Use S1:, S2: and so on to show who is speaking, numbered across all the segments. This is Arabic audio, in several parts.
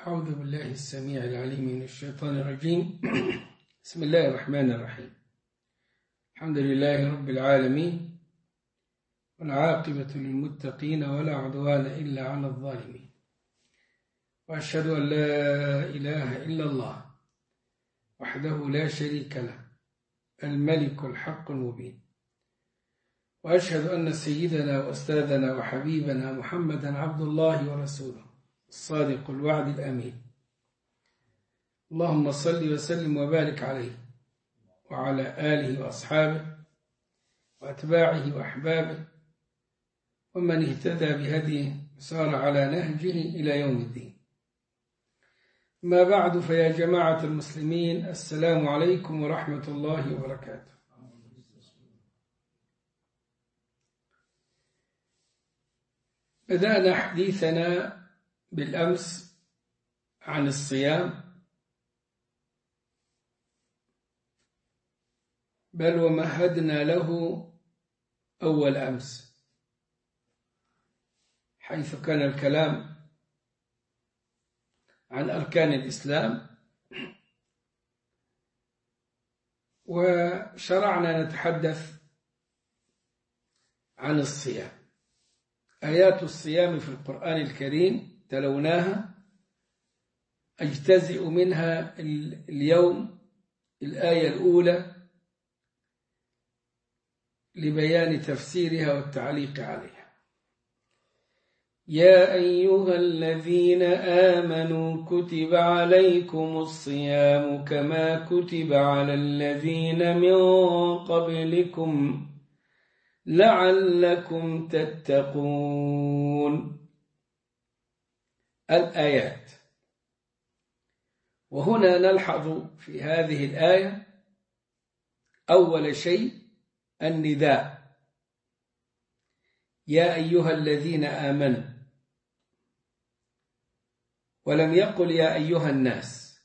S1: أعوذ بالله السميع العليم من الشيطان الرجيم. بسم الله الرحمن الرحيم. الحمد لله رب العالمين، والعاقبة للمتقين ولا عدوان إلا على الظالمين، وأشهد أن لا إله إلا الله وحده لا شريك له الملك الحق المبين، وأشهد أن سيدنا وأستاذنا وحبيبنا محمدا عبد الله ورسوله الصادق الوعد الأمين. اللهم صل وسلم وبارك عليه وعلى آله وأصحابه وأتباعه وأحبابه ومن اهتدى بهديه وسار على نهجه إلى يوم الدين. ما بعد، فيا جماعة المسلمين، السلام عليكم ورحمة الله وبركاته. بدأنا حديثنا بالأمس عن الصيام، بل ومهدنا له أول أمس، حيث كان الكلام عن أركان الإسلام، وشرعنا نتحدث عن الصيام. آيات الصيام في القرآن الكريم تلوناها، أجتزئ منها اليوم الآية الأولى لبيان تفسيرها والتعليق عليها. يا أيها الذين آمنوا كتب عليكم الصيام كما كتب على الذين من قبلكم لعلكم تتقون. الآيات. وهنا نلحظ في هذه الآية أول شيء النداء، يا أيها الذين آمنوا، ولم يقل يا أيها الناس.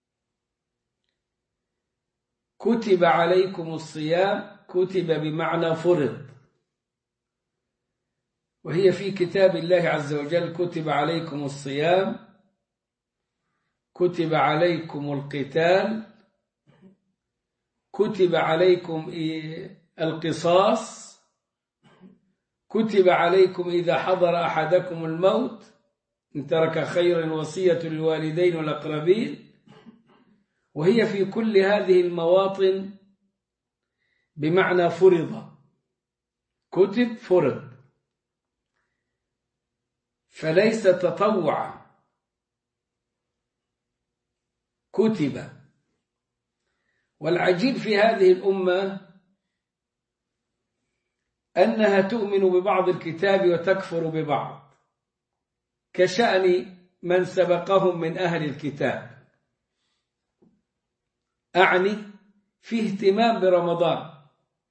S1: كتب عليكم الصيام، كتب بمعنى فرض، وهي في كتاب الله عز وجل. كتب عليكم الصيام، كتب عليكم القتال، كتب عليكم القصاص، كتب عليكم إذا حضر أحدكم الموت إن ترك خيرا الوصية للوالدين والأقربين. وهي في كل هذه المواطن بمعنى فرض، كتب فرض، فليس تطوعا، كتب. والعجيب في هذه الأمة أنها تؤمن ببعض الكتاب وتكفر ببعض، كشأن من سبقهم من أهل الكتاب. أعني في اهتمام برمضان،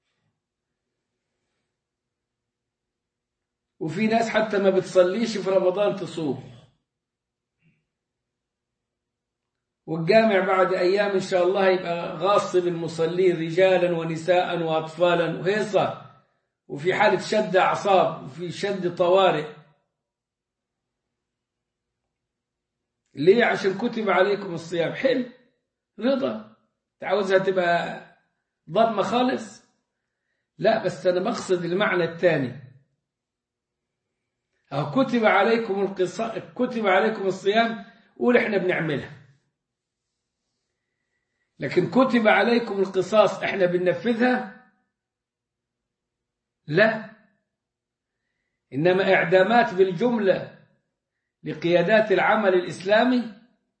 S1: وفي ناس حتى ما بتصليش في رمضان تصوم، والجامع بعد أيام إن شاء الله يبقى غاصب المصلين رجالا ونساء وأطفالا وهيصة، وفي حالة شد أعصاب وفي شد طوارئ. ليه؟ عشان كتب عليكم الصيام. حلو، رضا، تعوزها تبقى ضمة خالص؟ لا، بس أنا مقصد المعنى الثاني. أو كتب عليكم كتب عليكم الصيام، قول إحنا بنعملها. لكن كتب عليكم القصاص، إحنا بننفذها؟ لا، إنما إعدامات بالجملة لقيادات العمل الإسلامي،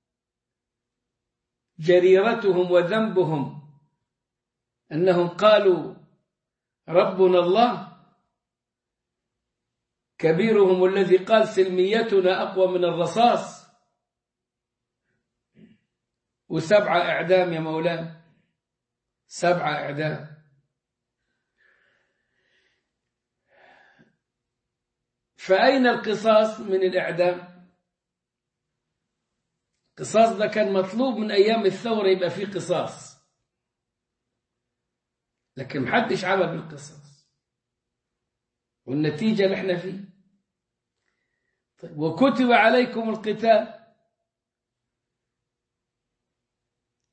S1: جريرتهم وذنبهم أنهم قالوا ربنا الله، كبيرهم الذي قال سلميتنا أقوى من الرصاص، و7 إعدام يا مولانا، 7 إعدام. فأين القصاص من الإعدام؟ القصاص ده كان مطلوب من أيام الثورة، يبقى فيه قصاص، لكن محدش عمل بالقصاص، والنتيجة اللي احنا فيه. طيب، وكتب عليكم القتال،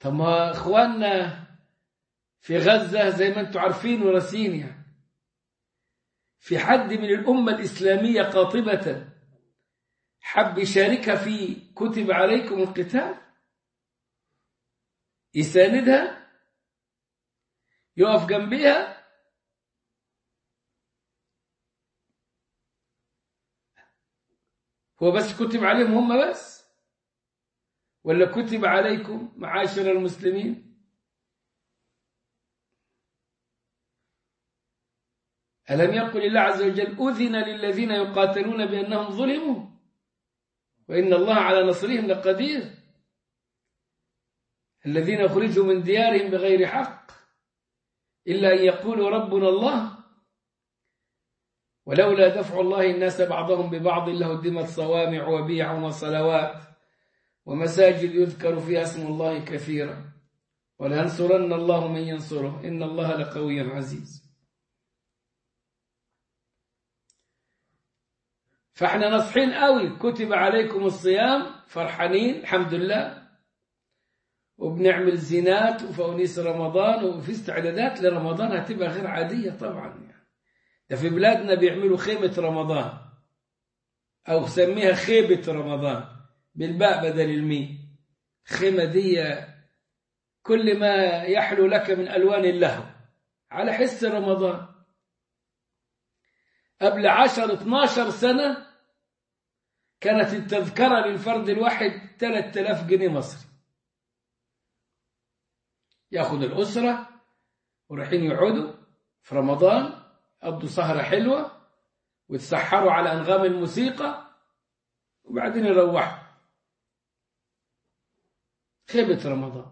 S1: طب ما إخواننا في غزة زي ما أنتم عارفين وراسين يعني، في حد من الأمة الإسلامية قاطبة حب يشاركها في كتب عليكم القتال، يساندها، يقف جنبها؟ هو بس كتب عليهم هم بس، ولا كتب عليكم معاشر المسلمين؟ ألم يقل الله عز وجل أذن للذين يقاتلون بأنهم ظلموا وإن الله على نصرهم لقدير، الذين أخرجوا من ديارهم بغير حق إلا أن يقولوا ربنا الله ولولا دفع الله الناس بعضهم ببعض لهدمت صوامع وبيع وصلوات ومساجد يذكر فيها اسم الله كثيرا ولينصرن الله من ينصره إن الله لقوي عزيز. فاحنا نصحين قوي، كتب عليكم الصيام، فرحانين الحمد لله، وبنعمل زينات وفوانيس رمضان، وفي استعدادات لرمضان هتبقى غير عادية طبعا يعني. ده في بلادنا بيعملوا خيمة رمضان، أو سميها خيبة رمضان بالباء بدل الميم. خيمة دي كل ما يحلو لك من ألوان اللهو على حس رمضان. قبل 10-12 سنة كانت التذكرة للفرد الواحد 3000 جنيه مصري، ياخد الأسرة ورايحين يقعدوا في رمضان، قضوا سهرة حلوة ويتسحروا على أنغام الموسيقى وبعدين يروحوا. خيبة رمضان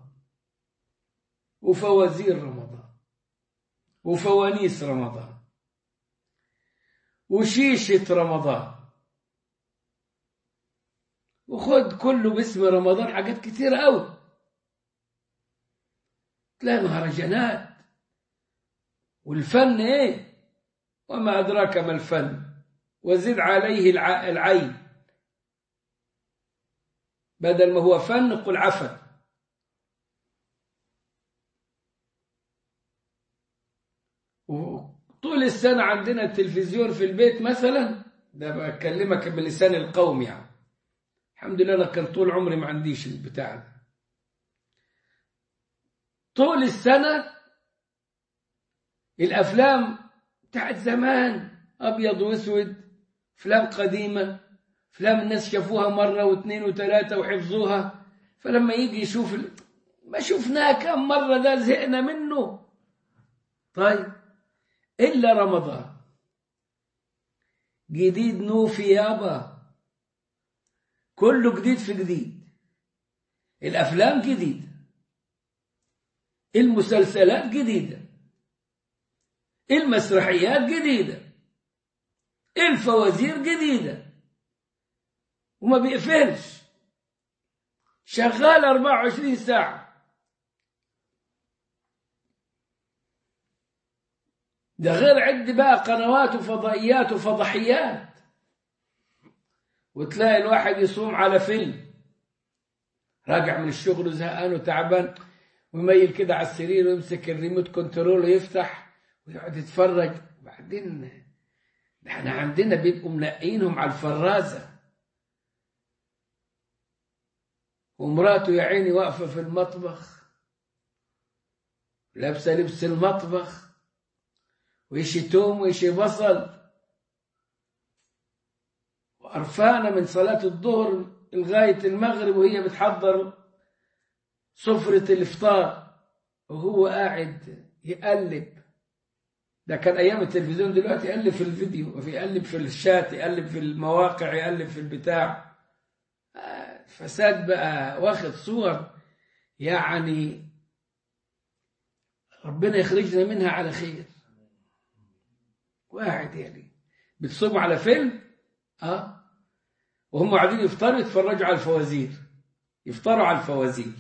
S1: وفوازير رمضان وفوانيس رمضان وشيشة رمضان، وخد كله باسم رمضان حاجات كتيرة قوي. تلاقي مهرجانات، والفن ايه؟ وما أدراك ما الفن، وزد عليه العين، بدل ما هو فن قل عفن. وطول السنة عندنا التلفزيون في البيت مثلا، ده بكلمك بلسان القوم يعني، الحمد لله أنا كان طول عمري ما عنديش البتاع ده. طول السنة الأفلام بتاعت زمان أبيض وأسود، أفلام قديمة، أفلام الناس شافوها مرة واثنين وثلاثة وحفظوها، فلما يجي يشوف ما شفناها كم مرة، ده زهقنا منه. طيب إلا رمضان جديد نوفي يابا، كله جديد في جديد، الأفلام جديدة، المسلسلات جديدة، المسرحيات جديدة، الفوازير جديدة، وما بيقفلش، شغال 24 ساعة. ده غير عد بقى قنوات وفضائيات وفضحيات. وتلاقي الواحد يصوم على فيلم، راجع من الشغل وزهقان وتعبان، ويميل كده على السرير ويمسك الريموت كنترول ويفتح ويقعد يتفرج. وبعدين احنا عندنا بيبقوا منقينهم على الفرازة، ومراته يا عيني واقفة في المطبخ لابسة لبس المطبخ، ويشي توم ويشي بصل، وقرفانة من صلاة الظهر لغاية المغرب وهي بتحضر سفرة الإفطار، وهو قاعد يقلب. ده كان أيام التلفزيون، دلوقتي يقلب في الفيديو، يقلب في الشات، يقلب في المواقع، يقلب في البتاع. فساد بقى واخد صور يعني ربنا يخرجنا منها على خير. واحد يعني بتصوم على فيلم وهم قاعدين يفطروا يتفرجوا على الفوازير، يفطروا على الفوازير.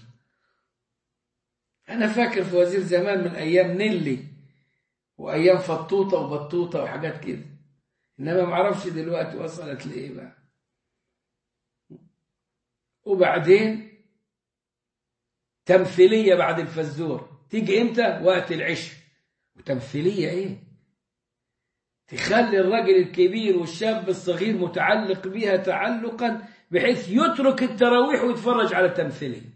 S1: أنا فاكر فوازير زمان من أيام نيلي وأيام فطوطة وبطوطة وحاجات كده، إنما ما اعرفش دلوقتي وصلت لإيه بقى. وبعدين تمثيلية بعد الفزور تيجي إمتى؟ وقت العشاء. وتمثيلية إيه؟ تخلي الرجل الكبير والشاب الصغير متعلق بها تعلقا بحيث يترك التراويح ويتفرج على التمثيلية.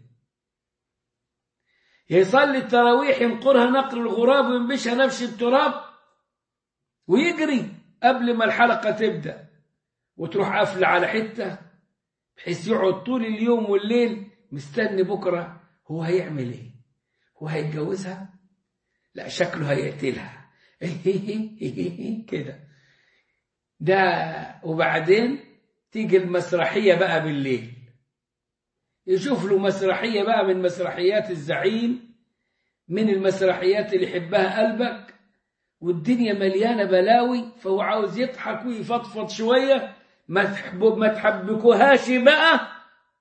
S1: يصلي التراويح ينقرها نقر الغراب وينبشها نبش التراب ويجري قبل ما الحلقة تبدأ وتروح قافلة على حتة بحيث يقعد طول اليوم والليل مستني بكرة هو هيعمل ايه؟ هو هيتجوزها؟ لا شكله هيقتلها كده ده. وبعدين تيجي المسرحية بقى بالليل، يشوف له مسرحية بقى من مسرحيات الزعيم، من المسرحيات اللي يحبها قلبك، والدنيا مليانة بلاوي، فهو عاوز يضحك ويفضفض شوية. ما تحبكوهاش بقى.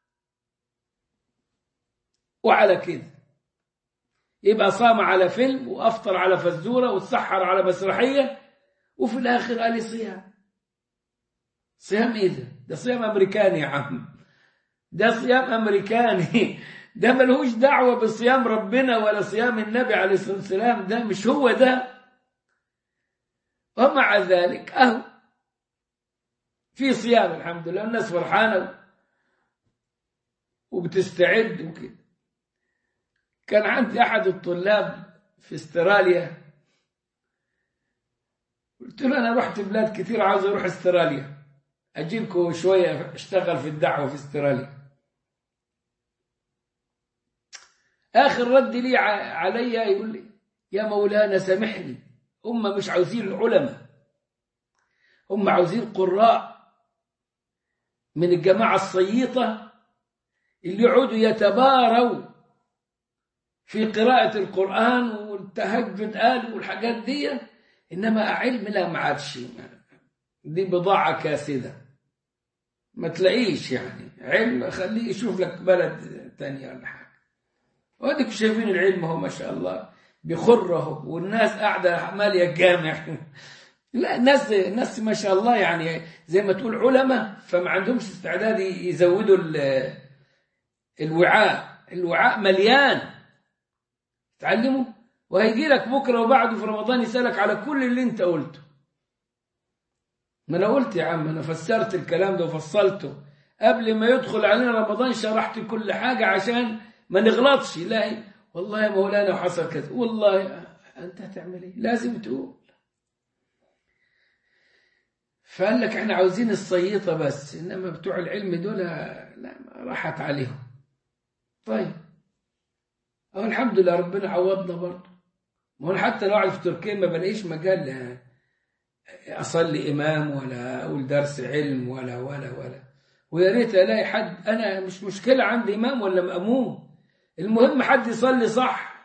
S1: وعلى كده يبقى صام على فيلم وأفطر على فزورة واتسحر على مسرحية، وفي الآخر قال لي صيام. صيام إيه ده؟ ده صيام أمريكاني يا عم، ده صيام أمريكاني، ده ملهوش دعوة بصيام ربنا ولا صيام النبي عليه الصلاة والسلام، ده مش هو ده. ومع ذلك أهو في صيام الحمد لله، الناس فرحانة وبتستعد وكده. كان عندي أحد الطلاب في استراليا، قلت له أنا رحت بلاد كثير عاوز أروح استراليا، أجيلكم شوية أشتغل في الدعوة في استراليا. آخر رد لي علي يقول لي يا مولانا سامحني، هم مش عاوزين العلماء، هم عاوزين قراء من الجماعة الصييطة اللي يقعدوا يتباروا في قراءة القرآن والتهجد قال والحاجات دي، إنما علم لا ما عادش، دي بضاعة كاسدة ما تلاقيش يعني علم، خليه يشوف لك بلد تانية ولا حاجة. واديك شايفين العلم هو ما شاء الله بخره، والناس قاعدة مالية الجامع لا الناس ما شاء الله يعني زي ما تقول علماء، فما عندهمش استعداد يزودوا الوعاء مليان تعلموا، وهيجي لك بكرة وبعده في رمضان يسألك على كل اللي انت قلته. ما انا قلت يا عم، انا فسرت الكلام ده وفصلته قبل ما يدخل علينا رمضان، شرحت كل حاجة عشان ما نغلطش. لا والله يا مولانا وحصل كذا، والله انت هتعمل ايه؟ لازم تقول. فقال لك احنا عاوزين الصييطة بس، انما بتوع العلم دول لا راحت عليهم. طيب الحمد لله ربنا عوضنا برضه. ما هو حتى لو قاعد في تركيا ما بلاقيش مجال اصلي امام ولا اقول درس علم ولا ويا ريت الاقي حد. انا مش مشكله عندي امام ولا ماموم، المهم حد يصلي صح.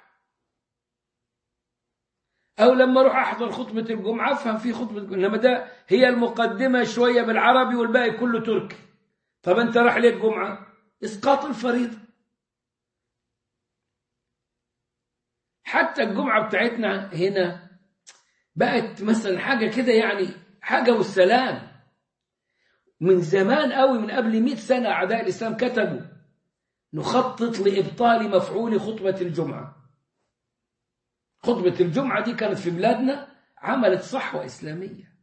S1: او لما اروح احضر خطبه الجمعه افهم في خطبه الجمعة. انما ده هي المقدمه شويه بالعربي والباقي كله تركي. طب انت راح ليه الجمعه؟ اسقاط الفريضه. حتى الجمعه بتاعتنا هنا بقت مثلا حاجه كده، يعني حاجه والسلام. من زمان قوي، من قبل 100 سنه اعداء الاسلام كتبوا نخطط لابطال مفعول خطبه الجمعه. خطبة الجمعة دي كانت في بلادنا عملت صحوة إسلامية.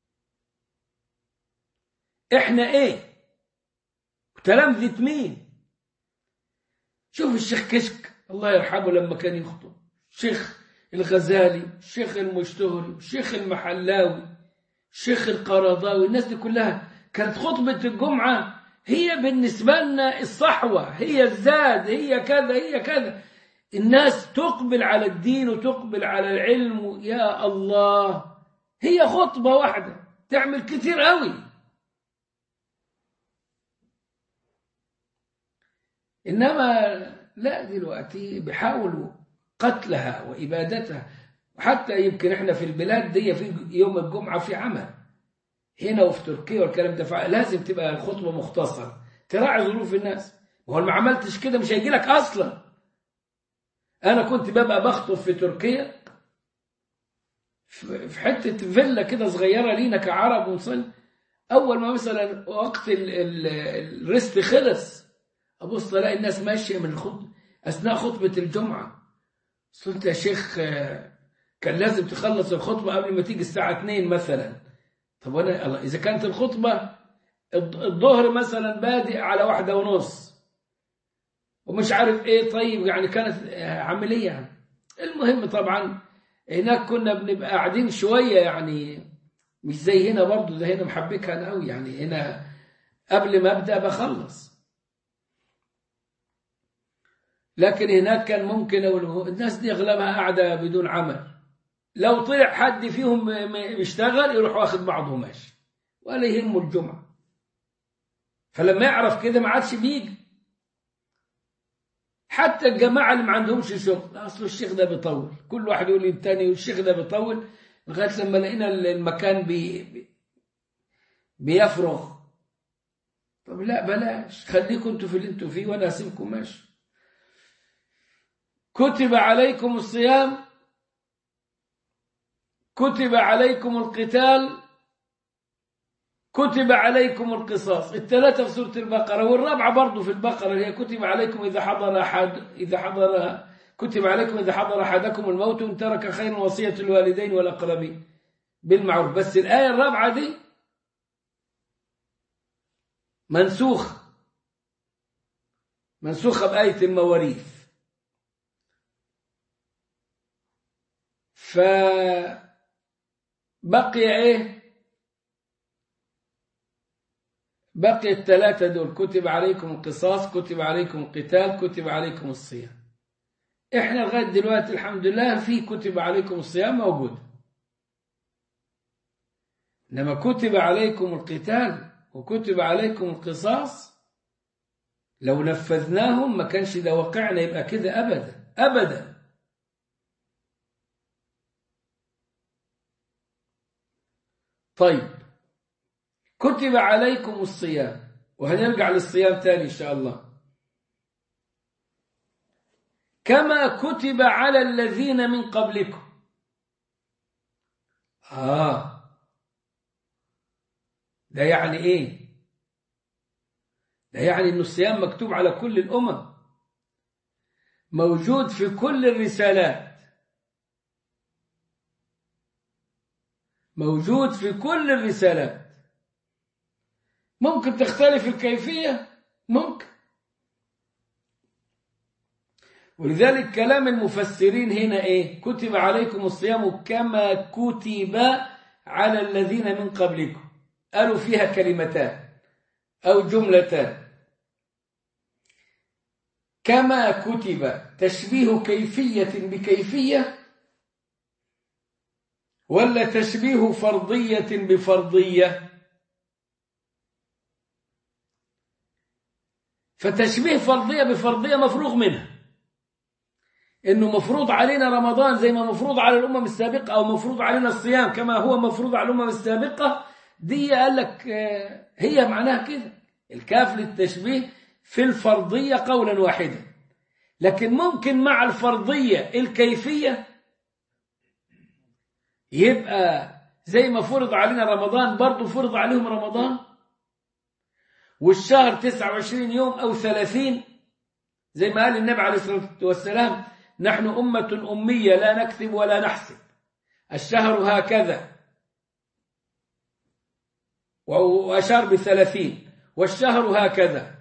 S1: إحنا إيه؟ تلامذة مين؟ شوف الشيخ كشك الله يرحمه لما كان يخطب، الشيخ الغزالي، الشيخ المشتهري، الشيخ المحلاوي، الشيخ القرضاوي، الناس دي كلها كانت خطبة الجمعة هي بالنسبة لنا الصحوة، هي الزاد، هي كذا هي كذا. الناس تقبل على الدين وتقبل على العلم. يا الله، هي خطبة واحدة تعمل كتير قوي. إنما لا، دلوقتي بيحاولوا قتلها وإبادتها. وحتى يمكن إحنا في البلاد دي في يوم الجمعة في عمل هنا وفي تركيا والكلام ده، لازم تبقى الخطبة مختصرة تراعي ظروف الناس. وهو ما عملتش كده مش هيجي لك أصلا. أنا كنت ببقى بخطب في تركيا في حتة فيلا كده صغيرة لينا كعرب ونصلي. أول ما مثلا وقت الرست خلص أبص ألاقي الناس ماشية من الخطبة، أثناء خطبة الجمعة. قلت يا شيخ كان لازم تخلص الخطبة قبل ما تيجي الساعة 2 مثلا. طب وأنا إذا كانت الخطبة الظهر مثلا بادئ على 1:30 ومش عارف إيه، طيب يعني كانت عملية. المهم طبعا هناك كنا بنبقى قاعدين شوية، يعني مش زي هنا برضو، ده هنا محبكها أنا قوي، يعني هنا قبل ما أبدأ بخلص. لكن هناك كان ممكن الناس دي أغلبها قاعدة بدون عمل، لو طلع حد فيهم يشتغل يروح واخد بعضه ماشي ولا يهمه الجمعة. فلما يعرف كده ما عادش بيجي. حتى الجماعة اللي ما عندهمش شغل، أصل الشيخ ده بيطول، كل واحد يقول للتاني والشيخ ده بيطول، لغاية لما لقينا المكان بيفرغ. طب لا بلاش، خليكم انتوا في اللي انتوا فيه وانا اسيبكم ماشي. كتب عليكم الصيام، كتب عليكم القتال، كتب عليكم القصاص. الثلاثة في سورة البقرة، والرابعة برضو في البقرة اللي هي كتب عليكم كتب عليكم إذا حضر أحدكم الموت إن ترك خيرا وصية الوالدين والأقربين بالمعروف. بس الآية الرابعة دي منسوخة بآية المواريث. فبقي إيه؟ بقي الثلاثة دول، كتب عليكم القصاص، كتب عليكم القتال، كتب عليكم الصيام. إحنا لغاية دلوقتي الحمد لله في كتب عليكم الصيام موجود، إنما كتب عليكم القتال وكتب عليكم القصاص لو نفذناهم ما كانش ده واقعنا يبقى كده أبدا أبدا. طيب كتب عليكم الصيام، وهنرجع للصيام تاني إن شاء الله. كما كتب على الذين من قبلكم. ده يعني إيه؟ ده يعني إن الصيام مكتوب على كل الأمم، موجود في كل الرسالات، موجود في كل الرسالات. ممكن تختلف الكيفية، ممكن. ولذلك كلام المفسرين هنا إيه؟ كتب عليكم الصيام كما كتب على الذين من قبلكم. قالوا فيها كلمتان أو جملتان. كما كتب تشبيه كيفية بكيفية، ولا تشبيه فرضية بفرضية؟ فتشبيه فرضية بفرضية مفروغ منها، إنه مفروض علينا رمضان زي ما مفروض على الأمم السابقة، أو مفروض علينا الصيام كما هو مفروض على الأمم السابقة. دي قال لك هي معناها كده، الكاف للتشبيه في الفرضية قولا واحدا. لكن ممكن مع الفرضية الكيفية يبقى زي ما فرض علينا رمضان برضو فرض عليهم رمضان، والشهر 29 يوم أو 30، زي ما قال النبي عليه الصلاة والسلام: نحن أمة أمية لا نكتب ولا نحسب، الشهر هكذا، وأشار ب30، والشهر هكذا،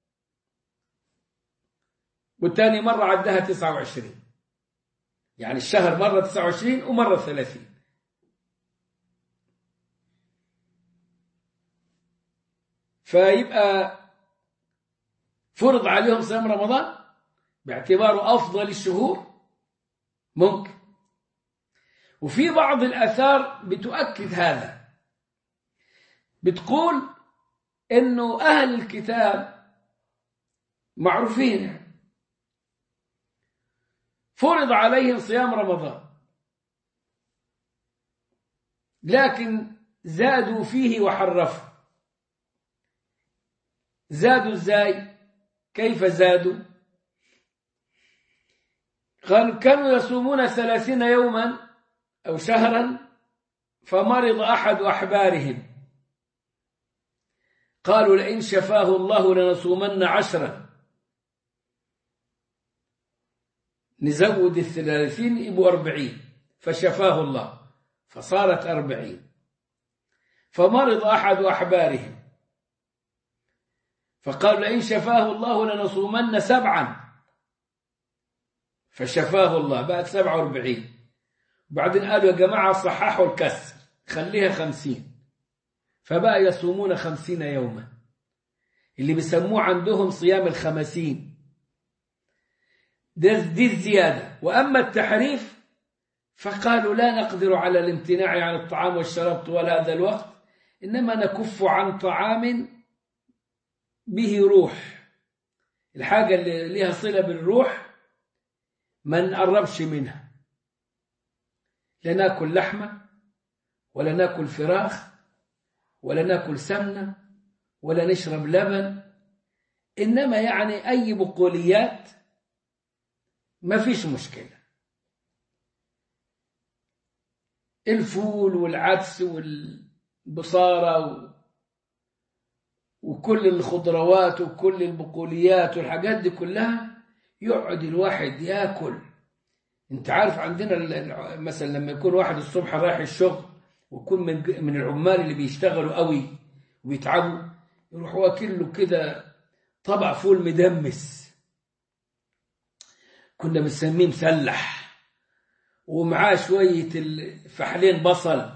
S1: والتاني مرة عدها 29، يعني الشهر مرة 29 ومرة 30. فيبقى فرض عليهم صيام رمضان باعتباره أفضل الشهور، ممكن. وفي بعض الآثار بتؤكد هذا، بتقول إنه أهل الكتاب معروفين يعني فرض عليهم صيام رمضان، لكن زادوا فيه وحرفوا. زادوا إزاي؟ كيف زادوا؟ كانوا يصومون 30 يوما أو شهرا، فمرض أحد أحبارهم، قالوا لئن شفاه الله لنصومن 10. نزود 30 يبقوا 40. فشفاه الله فصارت 40. فمرض أحد أحبارهم فقال لئن شفاه الله لنصومن 7. فشفاه الله بقت 47. وبعدين قالوا يا جماعة صححوا الكسر خليها 50. فبقى يصومون 50 يوما اللي بيسموه عندهم صيام الخمسين. دي الزيادة. وأما التحريف فقالوا لا نقدر على الامتناع عن الطعام والشراب طوال هذا الوقت، إنما نكف عن طعام به روح، الحاجة اللي لها صلة بالروح ما نقربش منها، لا ناكل لحمة ولا ناكل فراخ ولا ناكل سمنة ولا نشرب لبن، إنما يعني أي بقوليات ما فيش مشكلة. الفول والعدس والبصارة وكل الخضروات وكل البقوليات والحاجات دي كلها يقعد الواحد ياكل. انت عارف عندنا مثلا لما يكون واحد الصبح رايح الشغل ويكون من العمال اللي بيشتغلوا قوي ويتعبوا، يروح واكل له كده طبق فول مدمس كنا بنسميه مسلح، ومعاه شوية فحلين بصل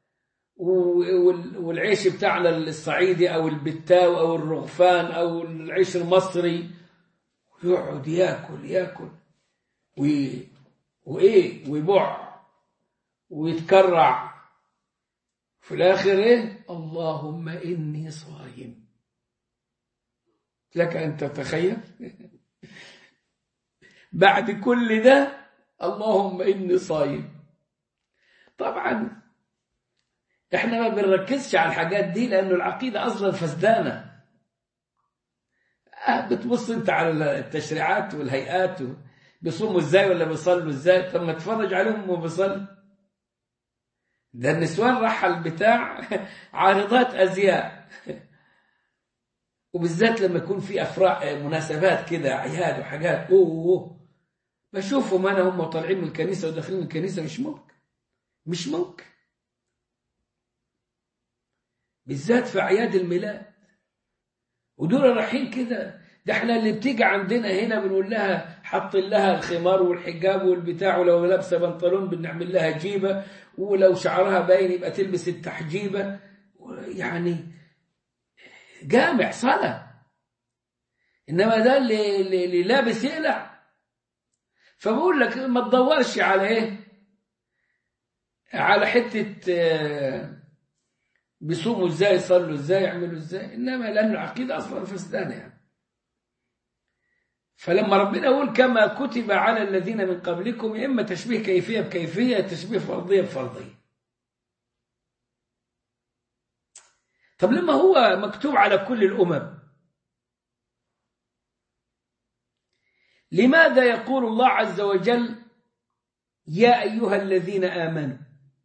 S1: والعيش بتاعنا الصعيدي أو البتاو أو الرغفان أو العيش المصري، ويقعد ياكل ويبع ويتكرع في الآخر اللهم إني صايم. لك أن تتخيل بعد كل ده اللهم إني صايم. طبعا احنا ما بنركزش على الحاجات دي لأنه العقيدة أصلا فسدانة. بتبص انت على التشريعات والهيئات بيصوموا ازاي ولا بيصلوا ازاي، طب ما تفرج عليهم وبيصلوا. ده النسوان راح البتاع عارضات أزياء وبالذات لما يكون في أفراح مناسبات كده أعياد وحاجات بشوفهم أنا هم طالعين من الكنيسة وداخلين من الكنيسة مش ممكن بالذات في أعياد الميلاد، ودول رايحين كده. ده احنا اللي بتيجي عندنا هنا بنقول لها حط لها الخمار والحجاب والبتاع، ولو لابسه بنطلون بنعمل لها جيبه، ولو شعرها باين يبقى تلبس التحجيبه، يعني جامع صلاة. انما ده اللي لابس يقلع. فبقول لك ما تدورش على على حته بيصوموا ازاي يصلوا ازاي يعملوا ازاي، انما لان العقيده اصلا فسدانه يعني. فلما ربنا يقول كما كتب على الذين من قبلكم، يا اما تشبيه كيفيه بكيفيه، تشبيه فرضيه بفرضيه. طب لما هو مكتوب على كل الامم، لماذا يقول الله عز وجل يا ايها الذين امنوا؟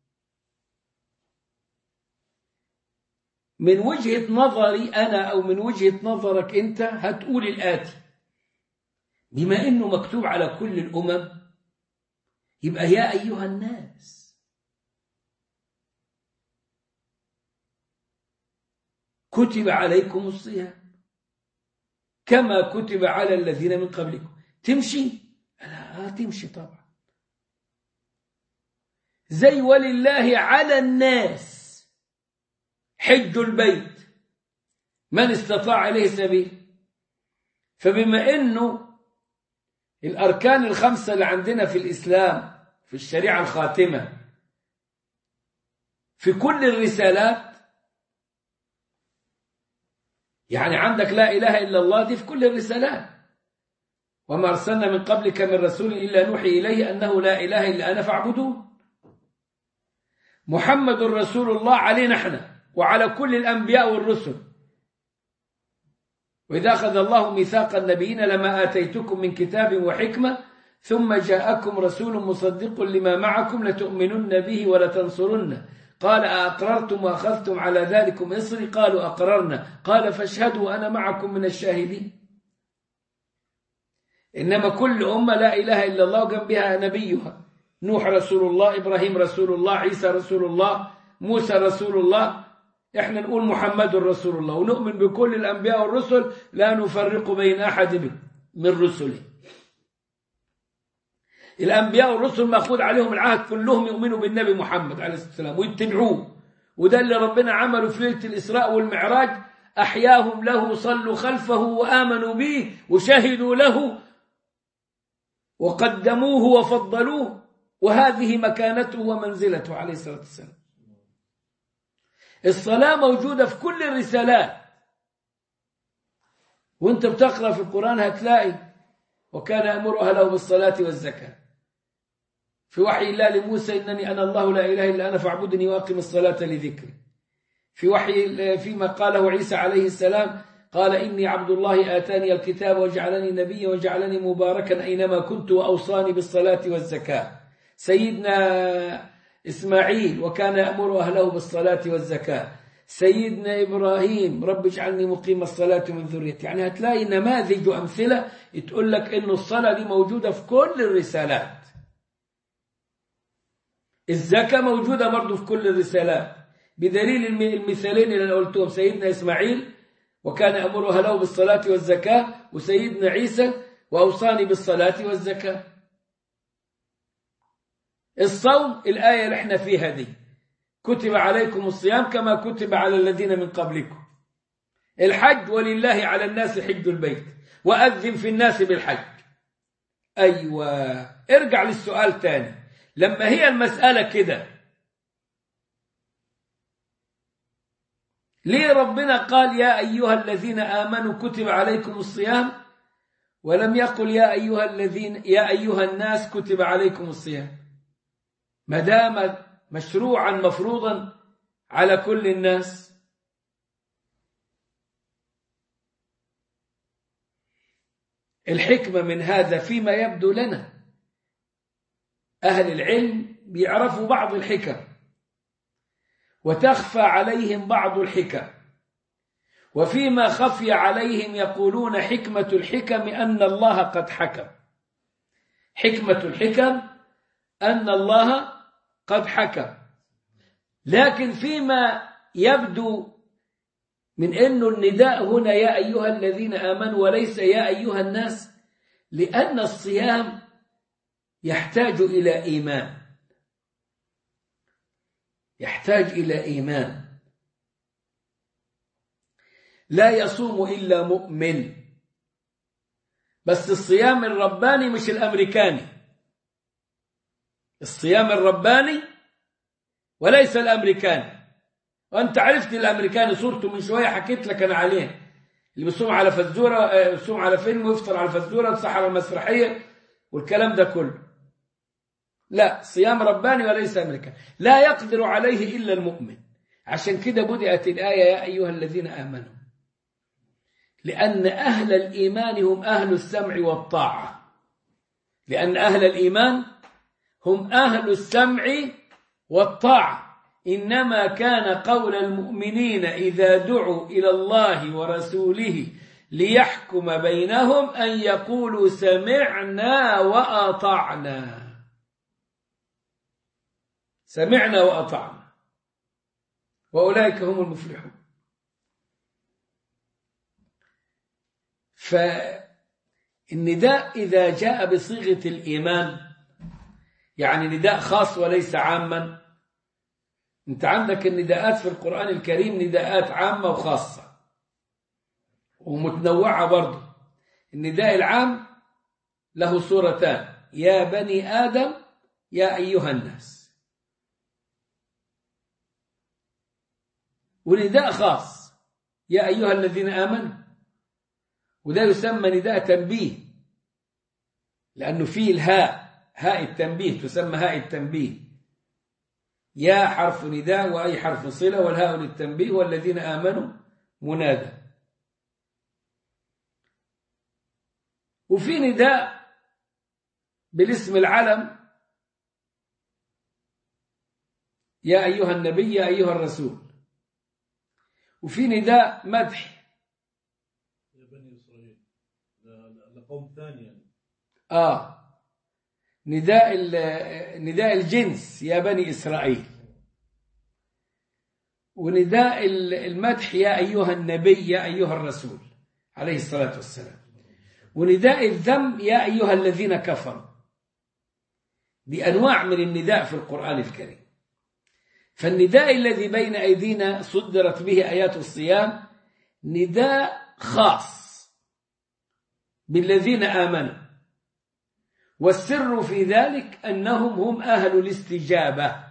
S1: من وجهة نظري أنا أو من وجهة نظرك أنت هتقول الآتي: بما أنه مكتوب على كل الأمم يبقى يا أيها الناس. كتب عليكم الصيام كما كتب على الذين من قبلكم. تمشي؟ لا تمشي طبعا. زي ولله على الناس حج البيت من استطاع إليه سبيل. فبما أنه الأركان الخمسة اللي عندنا في الإسلام في الشريعة الخاتمة في كل الرسالات، يعني عندك لا إله إلا الله دي في كل الرسالات، وما أرسلنا من قبلك من رسول إلا نوحي إليه أنه لا إله إلا أنا فاعبدون. محمد رسول الله علينا احنا وعلى كل الأنبياء والرسل. وإذا أخذ الله ميثاق النبيين لما آتيتكم من كتاب وحكمة ثم جاءكم رسول مصدق لما معكم لتؤمنن به ولتنصرنه قال أأقررتم وأخذتم على ذلكم إصري قالوا أقررنا قال فاشهدوا وأنا معكم من الشاهدين. إنما كل أمة لا إله إلا الله وجنبها نبيها. نوح رسول الله، إبراهيم رسول الله، عيسى رسول الله، موسى رسول الله. إحنا نقول محمد رسول الله، ونؤمن بكل الأنبياء والرسل لا نفرق بين أحد من رسله. الأنبياء والرسل مأخوذ عليهم العهد، كلهم يؤمنوا بالنبي محمد عليه الصلاة والسلام ويتبعوه. وده اللي ربنا عمله في ليلة الإسراء والمعراج، أحياهم له، صلوا خلفه وآمنوا به وشهدوا له وقدموه وفضلوه، وهذه مكانته ومنزلته عليه الصلاة والسلام. الصلاة موجودة في كل الرسالات، وانت بتقرأ في القرآن هتلاقي وكان يأمر أهله بالصلاة والزكاة. في وحي الله لموسى إنني أنا الله لا إله إلا أنا فاعبدني وأقم الصلاة لذكري. في وحي فيما قاله عيسى عليه السلام قال إني عبد الله آتاني الكتاب وجعلني نبيا وجعلني مباركا أينما كنت وأوصاني بالصلاة والزكاة. سيدنا إسماعيل وكان يأمر أهله بالصلاة والزكاة. سيدنا إبراهيم رب اجعلني مقيم الصلاة من ذريتي. يعني هتلاقي نماذج وأمثلة تقول لك إنه الصلاة دي موجودة في كل الرسالات. الزكاة موجودة برضو في كل الرسالات، بدليل المثالين اللي أنا قلتهم، سيدنا إسماعيل وكان يأمر أهله بالصلاة والزكاة، وسيدنا عيسى وأوصاني بالصلاة والزكاة. الصوم الآية اللي احنا فيها دي، كتب عليكم الصيام كما كتب على الذين من قبلكم. الحج ولله على الناس حج البيت وأذن في الناس بالحج. أيوة، ارجع للسؤال تاني. لما هي المسألة كده، ليه ربنا قال يا أيها الذين آمنوا كتب عليكم الصيام ولم يقل يا أيها الناس كتب عليكم الصيام؟ ما دام مشروعا مفروضا على كل الناس. الحكمة من هذا فيما يبدو لنا، أهل العلم بيعرفوا بعض الحكم وتخفى عليهم بعض الحكم، وفيما خفي عليهم يقولون حكمة الحكم أن الله قد حكم. حكمة الحكم أن الله قد حكم. لكن فيما يبدو من أن النداء هنا يا أيها الذين آمنوا وليس يا أيها الناس، لأن الصيام يحتاج إلى إيمان، يحتاج إلى إيمان. لا يصوم إلا مؤمن. بس الصيام الرباني مش الأمريكاني، الصيام الرباني وليس الأمريكاني. وأنت عرفت الأمريكاني صورته من شوية، حكيت لك أنا عليه، اللي بيصوم على فزورة، بيصوم على فيلم ويفطر على فزورة ويتصحى على مسرحية والكلام ده كله. لا، صيام رباني وليس أمريكاني، لا يقدر عليه إلا المؤمن. عشان كده بدأت الآية يا أيها الذين آمنوا، لأن أهل الإيمان هم أهل السمع والطاعة. لأن أهل الإيمان هم أهل السمع والطاعة. إنما كان قول المؤمنين إذا دعوا إلى الله ورسوله ليحكم بينهم أن يقولوا سمعنا وأطعنا. سمعنا وأطعنا، وأولئك هم المفلحون. فالنداء إذا جاء بصيغة الإيمان يعني نداء خاص وليس عاما. أنت عندك النداءات في القرآن الكريم نداءات عامة وخاصة ومتنوعة برضه. النداء العام له صورتان، يا بني آدم يا أيها الناس. ونداء خاص يا أيها الذين آمنوا، وده يسمى نداء تنبيه، لأنه فيه الهاء، هاء التنبيه تسمى هاء التنبيه. يا حرف نداء وأي حرف صلة، والهاء للتنبيه، والذين آمنوا منادى. وفي نداء بالاسم العلم، يا أيها النبي يا أيها الرسول. وفي نداء مدح،
S2: يا بني إسرائيل، لقوم ثاني يعني.
S1: نداء الجنس يا بني إسرائيل، ونداء المدح يا أيها النبي يا أيها الرسول عليه الصلاة والسلام، ونداء الذم يا أيها الذين كفروا. دي أنواع من النداء في القرآن الكريم. فالنداء الذي بين أيدينا صدرت به آيات الصيام نداء خاص بالذين آمنوا، والسر في ذلك أنهم هم أهل الاستجابة.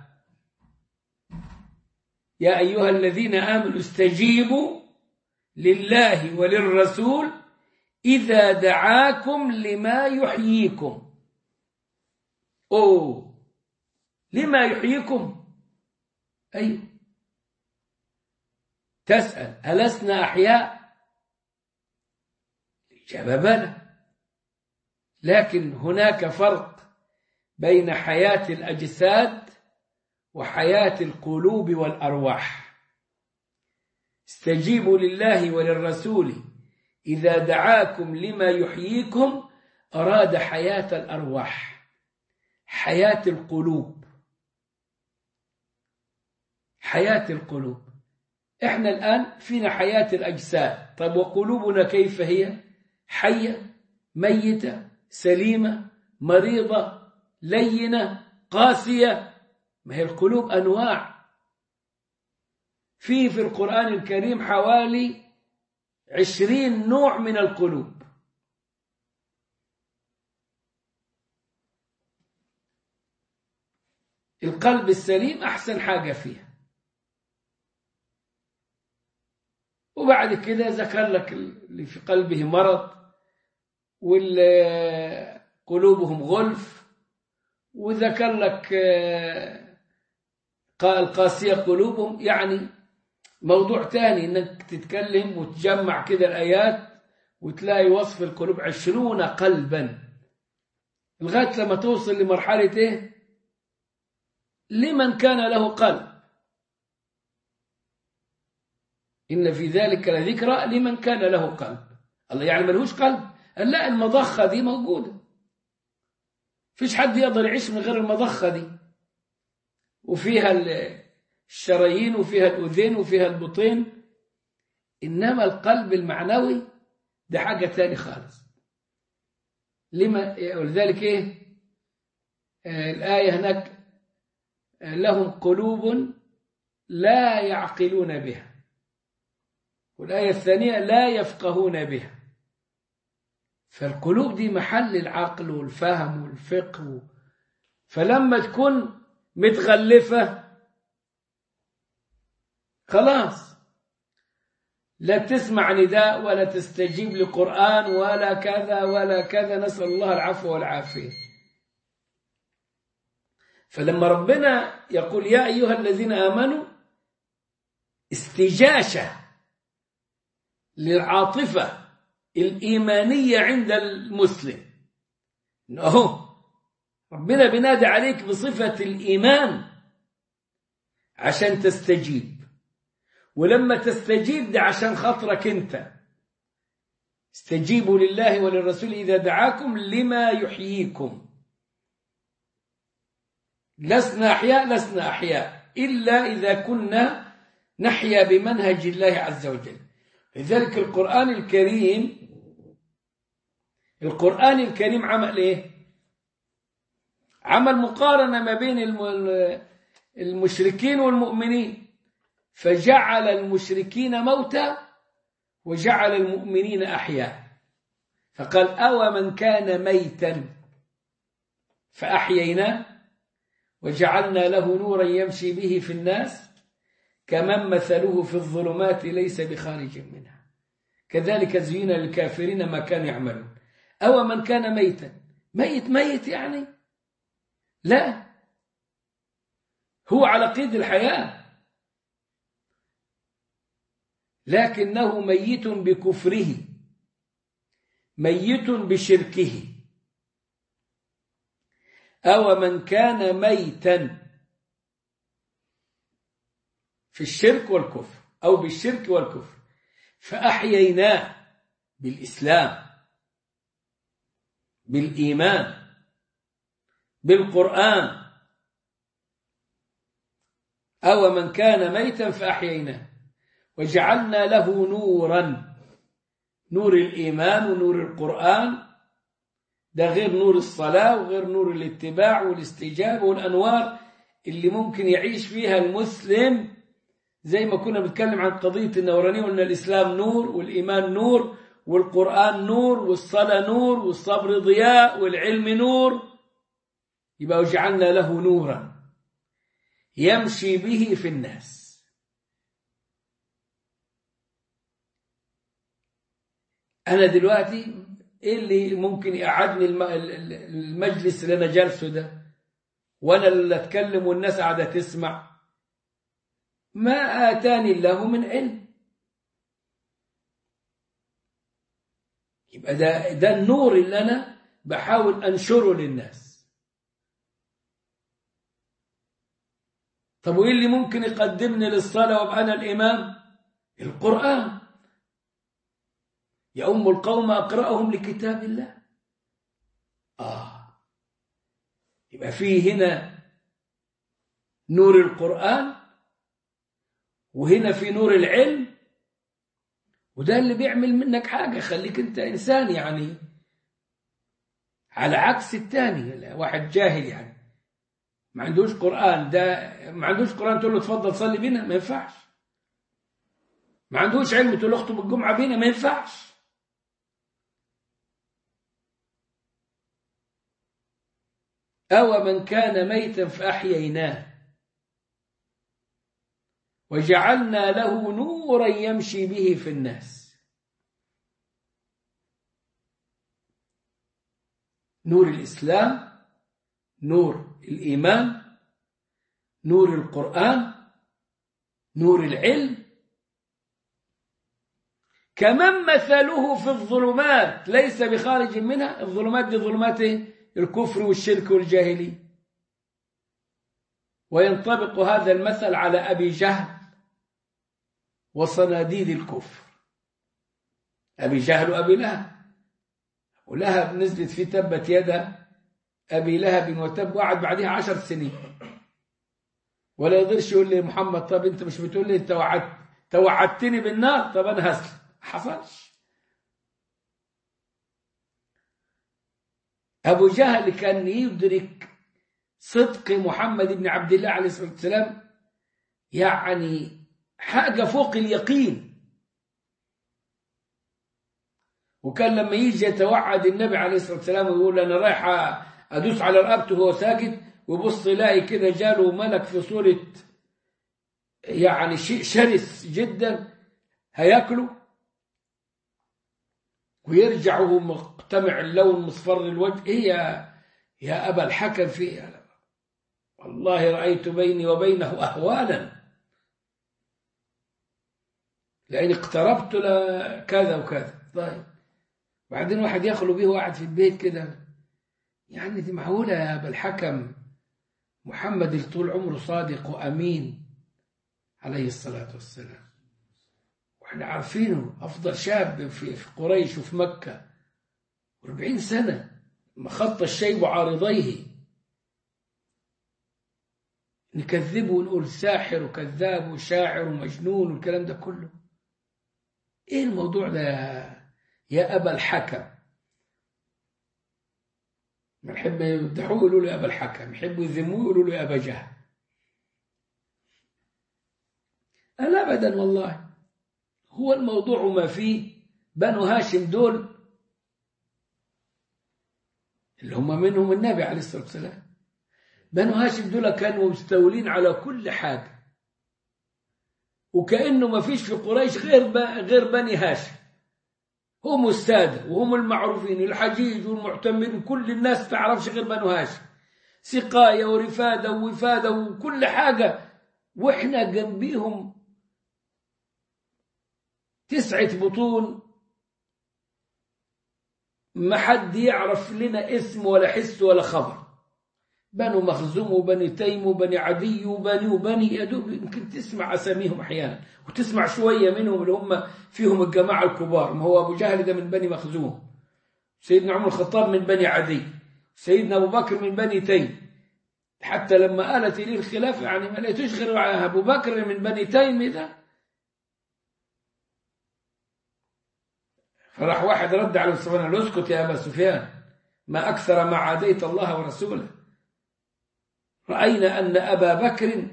S1: يا أيها الذين آمنوا استجيبوا لله وللرسول إذا دعاكم لما يحييكم. لما يحييكم؟ أي تسأل ألسنا أحياء؟ الإجابة بلى، لكن هناك فرق بين حياة الأجساد وحياة القلوب والأرواح. استجيبوا لله وللرسول إذا دعاكم لما يحييكم، أراد حياة الأرواح، حياة القلوب، حياة القلوب. إحنا الآن فينا حياة الأجساد، طيب وقلوبنا كيف هي؟ حية، ميتة، سليمة، مريضة، لينة، قاسية. ما هي القلوب أنواع. في القرآن الكريم حوالي 20 نوع من القلوب. القلب السليم أحسن حاجة فيها، وبعد كده ذكر لك اللي في قلبه مرض، واللي قلوبهم غلف، وذكر لك القاسية قلوبهم. يعني موضوع تاني انك تتكلم وتجمع كده الآيات وتلاقي وصف القلوب 20 قلبا، لغاية لما توصل لمرحلة ايه؟ لمن كان له قلب. إن في ذلك لذكرى لمن كان له قلب. الله يعني ملهوش قلب؟ لا، المضخة دي موجودة، فيش حد يقدر يعيش من غير المضخة دي، وفيها الشرايين وفيها الأذين وفيها البطين. إنما القلب المعنوي ده حاجة تاني خالص. ولذلك إيه الآية هناك؟ لهم قلوب لا يعقلون بها، والآية الثانية لا يفقهون بها. فالقلوب دي محل العقل والفهم والفقه. فلما تكون متغلفة خلاص لا تسمع نداء ولا تستجيب لقرآن ولا كذا ولا كذا، نسأل الله العفو والعافية. فلما ربنا يقول يا أيها الذين آمنوا، استجاشة للعاطفة الإيمانية عند المسلم. إنه ربنا بينادي عليك بصفة الإيمان عشان تستجيب، ولما تستجيب ده عشان خاطرك أنت. استجيبوا لله وللرسول إذا دعاكم لما يحييكم. لسنا أحياء إلا إذا كنا نحيا بمنهج الله عز وجل. لذلك القرآن الكريم عمل إيه؟ عمل مقارنة ما بين المشركين والمؤمنين، فجعل المشركين موتى وجعل المؤمنين أحياء. فقال أو من كان ميتا فأحييناه وجعلنا له نورا يمشي به في الناس كمن مثله في الظلمات ليس بخارج منها كذلك زين للكافرين ما كانوا يعملون. أو من كان ميتا، ميت يعني لا، هو على قيد الحياة، لكنه ميت بكفره، ميت بشركه. أو من كان ميتا في الشرك والكفر أو بالشرك والكفر فأحييناه بالإسلام، بالإيمان بالقرآن. أو من كان ميتا فأحييناه وجعلنا له نورا، نور الإيمان ونور القرآن، ده غير نور الصلاة وغير نور الاتباع والاستجابة والأنوار اللي ممكن يعيش فيها المسلم. زي ما كنا بنتكلم عن قضية النورانية، وأن الإسلام نور والإيمان نور والقرآن نور والصلاة نور والصبر ضياء والعلم نور. يبقى وجعلنا له نورا يمشي به في الناس. أنا دلوقتي إيه اللي ممكن يقعدني المجلس اللي أنا جالسه ده وأنا اللي أتكلم والناس قاعدة تسمع؟ ما آتاني الله من علم. يبقى ده النور اللي أنا بحاول أنشره للناس. طب وإيه اللي ممكن يقدمني للصلاة وابقى أنا الإمام؟ القرآن. يؤم القوم أقرأهم لكتاب الله. يبقى فيه هنا نور القرآن، وهنا في نور العلم، وده اللي بيعمل منك حاجة، خليك أنت إنسان يعني على عكس التاني. واحد جاهل يعني ما عندوش قرآن، ده ما عندوش قرآن تقول له اتفضل صلي بينا، ما ينفعش. ما عندوش علم تقول له اخطب الجمعة بينا، ما ينفعش. أو من كان ميتا فأحييناه وجعلنا له نورا يمشي به في الناس. نور الإسلام، نور الإيمان، نور القرآن، نور العلم. كمن مثله في الظلمات ليس بخارج منها. الظلمات دي ظلمات الكفر والشرك والجاهلية. وينطبق هذا المثل على أبي جهل وصناديد الكفر. أبي جهل وأبي لهب. ولهب نزلت في تبت يدا أبي لهب وتب، وقعد بعدها 10 سنين ولا يقدرش يقول لي محمد طب أنت مش بتقول لي أنت توعدتني بالنار، طب أنا هسلم. حصلش. أبو جهل كان يدرك صدق محمد بن عبد الله عليه الصلاة والسلام، يعني حاجة فوق اليقين. وكان لما يجي يتوعد النبي عليه الصلاة والسلام ويقول أنا رايح أدوس على رقبته وهو ساجد، ويبص يلاقي كده جاله ملك في صورة يعني شيء شرس جدا هياكله، ويرجع وهو مقتمع اللون مصفر الوجه. إيه يا أبا الحكم فيه؟ والله رأيت بيني وبينه أهوالا، لأن اقتربت كذا وكذا. طيب بعدين واحد يخلو به وقاعد في البيت كده، يعني دي معقولة يا أبا الحكم؟ محمد اللي طول عمره صادق وأمين عليه الصلاة والسلام، واحنا عارفينه أفضل شاب في قريش وفي مكة 40 سنة ما خط الشيب عارضيه، نكذبه ونقول ساحر وكذاب وشاعر ومجنون والكلام ده كله. ايه الموضوع ده يا أبا الحكم؟ يحب يمدحوه يقولوا له أبا الحكم، يحبوا يذموه يقولوا له أبا جهل. لا أبدا والله. هو الموضوع ما فيه بنو هاشم دول اللي هم منهم النبي عليه الصلاة والسلام. بنو هاشم دول كانوا مستولين على كل حاجة، وكأنه ما فيش في قريش غير بني هاشم. هم السادة وهم المعروفين، الحجيج والمعتمرين، كل الناس تعرفش غير بنو هاشم، سقاية ورفادة ووفادة وكل حاجة. وإحنا جنبيهم 9 بطون، ما حد يعرف لنا اسم ولا حس ولا خبر. بنو مخزوم وبني تيم وبني عدي وبني يدوب يمكن تسمع أساميهم أحيانا، وتسمع شوية منهم اللي هم فيهم الجماعة الكبار. ما هو أبو جهل ده من بني مخزوم، سيدنا عمر الخطاب من بني عدي، سيدنا أبو بكر من بني تيم. حتى لما آلت إليه الخلافة يعني ما لقيتوش غير أبو بكر من بني تيم ده. فراح واحد رد على سفيان قال له اسكت يا أبا سفيان، ما أكثر ما عاديت الله ورسوله، رأينا أن أبا بكر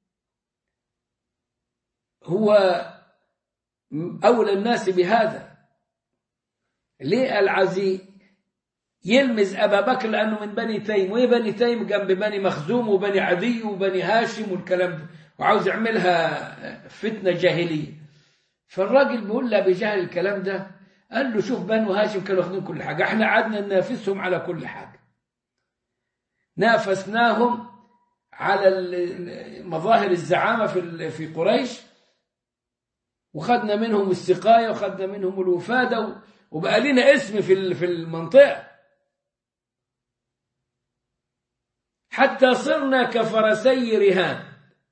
S1: هو أولى الناس بهذا. ليه العزي يلمز أبا بكر؟ لأنه من بني تيم، وهي بني تيم جنب بني مخزوم وبني عدي وبني هاشم والكلام ده، وعاوز يعملها فتنة جاهلية. فالراجل بيقول له بجهل الكلام ده، قال له شوف بنو هاشم كانوا واخدين كل حاجة، احنا قعدنا ننافسهم على كل حاجة، نافسناهم على مظاهر الزعامة في قريش، وخدنا منهم السقاية وخدنا منهم الوفادة، وبقى لنا اسم في المنطقة، حتى صرنا كفرسي رهان.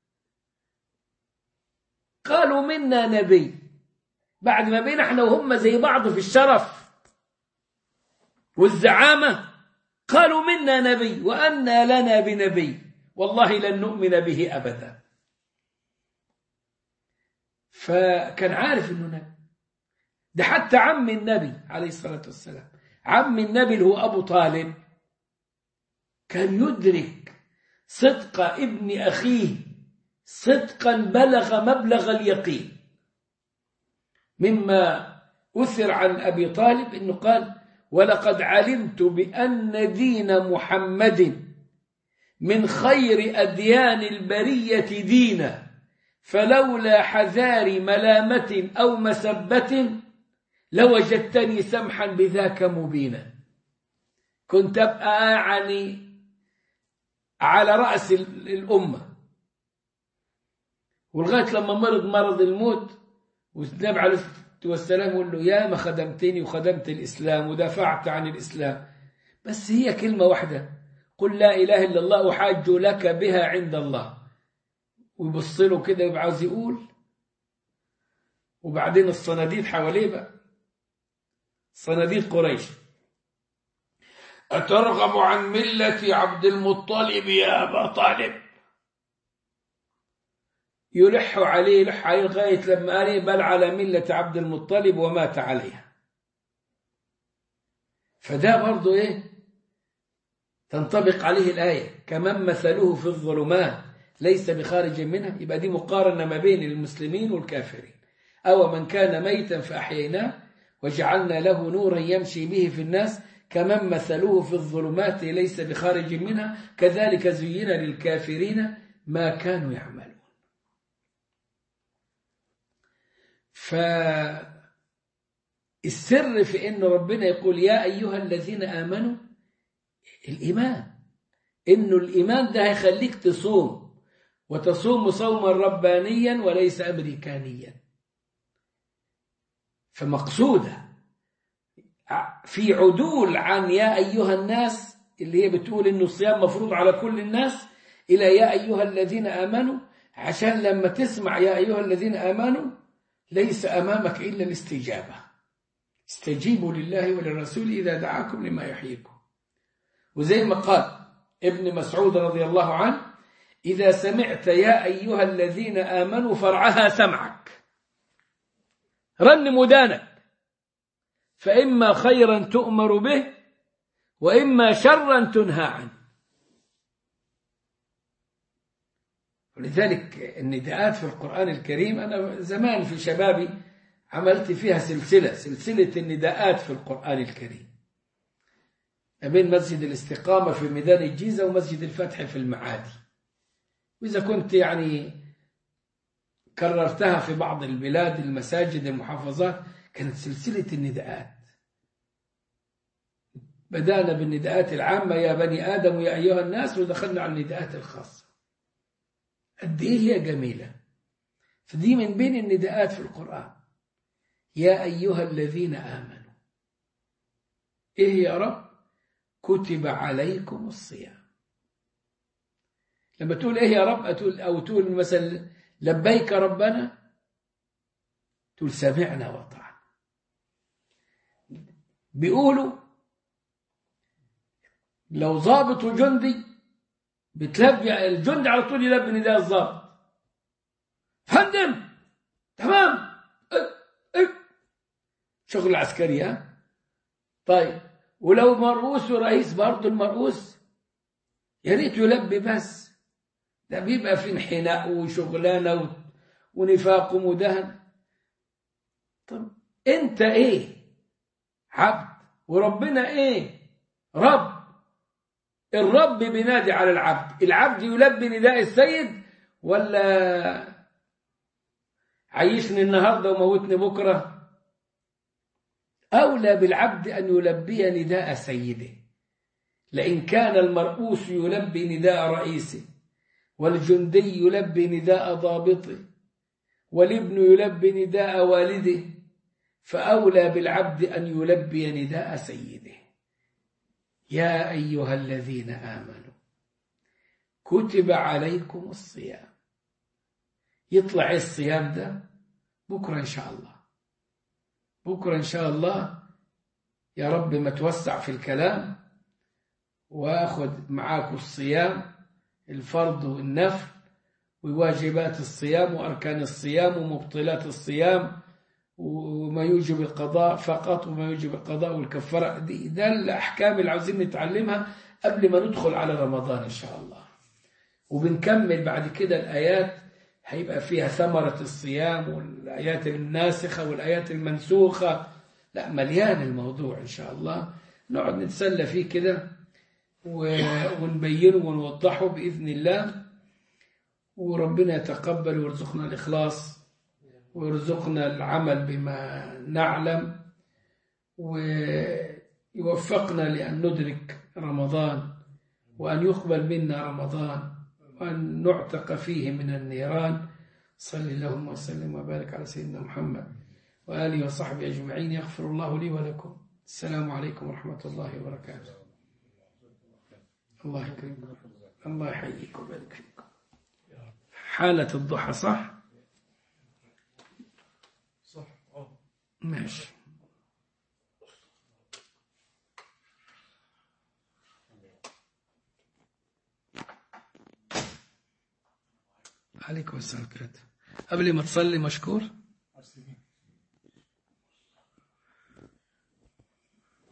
S1: قالوا منا نبي، بعد ما بين احنا وهم زي بعض في الشرف والزعامة، قالوا منا نبي وأنى لنا بنبي، والله لن نؤمن به أبدا. فكان عارف أنه نبي. ده حتى عم النبي عليه الصلاة والسلام، عم النبي اللي هو أبو طالب، كان يدرك صدق ابن أخيه صدقا بلغ مبلغ اليقين. مما أثر عن أبي طالب أنه قال: ولقد علمت بأن دين محمد من خير أديان البرية دينا، فلولا حذار ملامة أو مسبة لوجدتني سمحا بذاك مبينا. كنت أبقى أعني على رأس الأمة، ولغاية لما مرض الموت، والنبي عليه الصلاة والسلام يقول له: يا ما خدمتني وخدمت الإسلام ودافعت عن الإسلام، بس هي كلمة واحدة، قل لا إله إلا الله أحاج لك بها عند الله. ويبص له كده ويبقى عاوز يقول، وبعدين الصناديد حواليه بقى، صناديد قريش: أترغب عن ملة عبد المطلب يا أبا طالب؟ يلح عليه لغاية لما قال: بل على ملة عبد المطلب ومات عليها. فده برضو تنطبق عليه الآية: كمن مثله في الظلمات ليس بخارج منها. يبقى دي مقارنة ما بين المسلمين والكافرين. أو من كان ميتا فأحييناه وجعلنا له نورا يمشي به في الناس كمن مثله في الظلمات ليس بخارج منها كذلك زين للكافرين ما كانوا يعملون. فالسر في أن ربنا يقول يا أيها الذين آمنوا، الإيمان، إنه الإيمان ده هيخليك تصوم، وتصوم صوما ربانيا وليس أمريكانيا. فمقصودة في عدول عن يا أيها الناس اللي هي بتقول إنه الصيام مفروض على كل الناس، إلى يا أيها الذين آمنوا، عشان لما تسمع يا أيها الذين آمنوا ليس أمامك إلا الاستجابة. استجيبوا لله وللرسول إذا دعاكم لما يحييكم. وزي ما قال ابن مسعود رضي الله عنه: إذا سمعت يا أيها الذين آمنوا فرعها سمعك، رن ودانك، فإما خيرا تؤمر به وإما شرا تنهى عنه. ولذلك النداءات في القرآن الكريم، أنا زمان في شبابي عملت فيها سلسلة النداءات في القرآن الكريم، بين مسجد الاستقامة في ميدان الجيزة ومسجد الفتح في المعادي. وإذا كنت كررتها في بعض البلاد المساجد المحافظات، كانت سلسلة النداءات. بدأنا بالنداءات العامة: يا بني آدم يا أيها الناس، ودخلنا على النداءات الخاصة. قد إيه هي جميلة. فدي من بين النداءات في القرآن: يا أيها الذين آمنوا. إيه يا رب؟ كتب عليكم الصيام. لما تقول إيه يا رب، أو تقول مثلا لبيك ربنا، تقول سمعنا وطعنا. بيقولوا لو ضابط وجندي بتلبي الجندي على طول يلبي نداء الضابط. فندم، تمام، شغل عسكري. ها طيب، ولو مرؤوس ورئيس برضه المرؤوس يا ريت يلبي، بس ده بيبقى في انحناء وشغلانه ونفاق ومدهن. طب انت ايه؟ عبد، وربنا ايه؟ رب. الرب بينادي على العبد، العبد يلبي نداء السيد ولا عيشني النهارده وموتني بكره؟ أولى بالعبد أن يلبي نداء سيده، لئن كان المرؤوس يلبي نداء رئيسه، والجندي يلبي نداء ضابطه، والابن يلبي نداء والده، فأولى بالعبد أن يلبي نداء سيده. يا أيها الذين آمنوا كتب عليكم الصيام. يطلع الصيام ده بكرة إن شاء الله، بكرة إن شاء الله. يا رب ما توسع في الكلام، وأخذ معاكم الصيام، الفرض والنفل، وواجبات الصيام وأركان الصيام ومبطلات الصيام، وما يوجب القضاء فقط وما يوجب القضاء والكفارة. ده الأحكام اللي عاوزين نتعلمها قبل ما ندخل على رمضان إن شاء الله. وبنكمل بعد كده الآيات هيبقى فيها ثمرة الصيام والآيات الناسخة والآيات المنسوخة. لا، مليان الموضوع إن شاء الله، نقعد نتسلى فيه كده ونبينه ونوضحه بإذن الله. وربنا يتقبل ويرزقنا الإخلاص ويرزقنا العمل بما نعلم، ويوفقنا لأن ندرك رمضان، وأن يقبل منا رمضان، وأن نعتق فيه من النيران. صلى اللهم وسلم وبارك على سيدنا محمد وآله وصحبه أجمعين. يغفر الله لي ولكم. السلام عليكم ورحمة الله وبركاته. الله يكرمكم، الله يحييكم ويبارك فيكم. حالة الضحى صح؟
S2: صح.
S1: ماشي. عليكم السلام. قبل ما تصلي مشكور.